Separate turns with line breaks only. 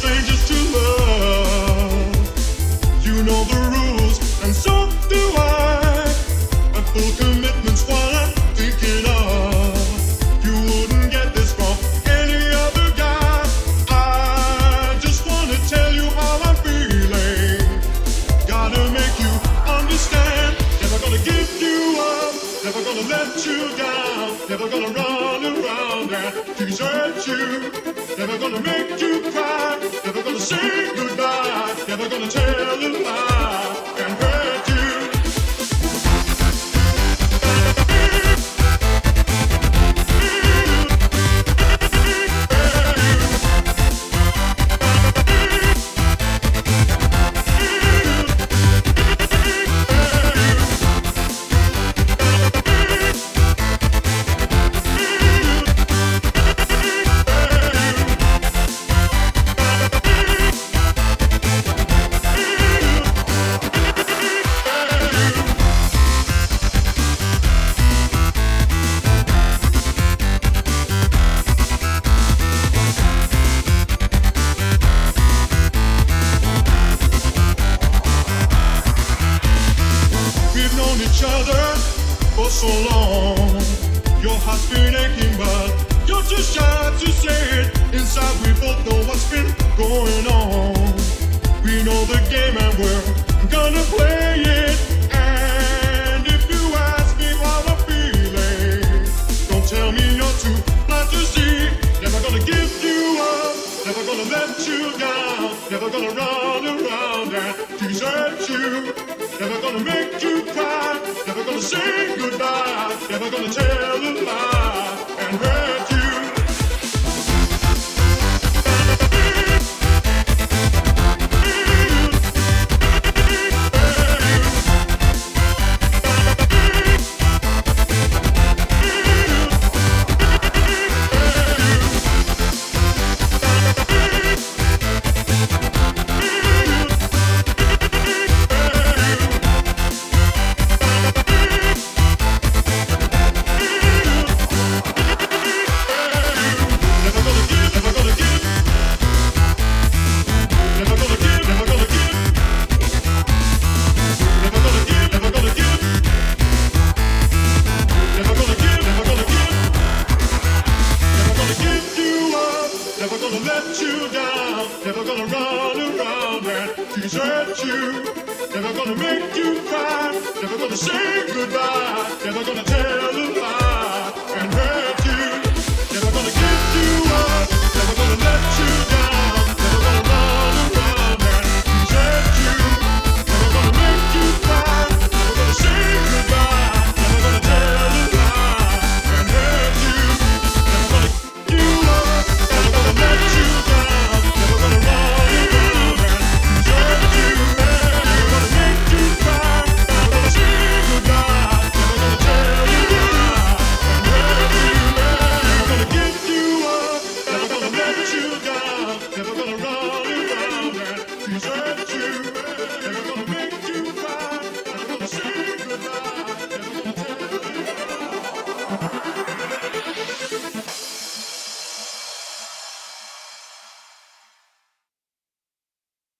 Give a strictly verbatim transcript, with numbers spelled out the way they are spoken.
strangers to love. You know the rules, and so do I. A full commitment's what I'm thinking of. You wouldn't get this from any other guy. I just wanna tell you how I'm feeling. Gotta make you understand. Never gonna give you up. Never gonna let you down. Never gonna run around and desert you. Never gonna make you cry. Never gonna say goodbye. Never gonna tell a lie and hurt you. Each other for so long. Your heart's been aching, but you're too shy to say it. Inside we both know what's been going on. We know the game and we're gonna play it. And if you ask me how I'm feeling, don't tell me you're too blind to see. Never gonna give you up. Never gonna let you down. Never gonna run around and desert you. Never gonna make you cry. Never gonna say goodbye. Never gonna tell a lie and hurt you. Never gonna let you down. Never gonna run around and desert you. Never gonna make you cry. Never gonna say goodbye. Never gonna tell a lie and hurt.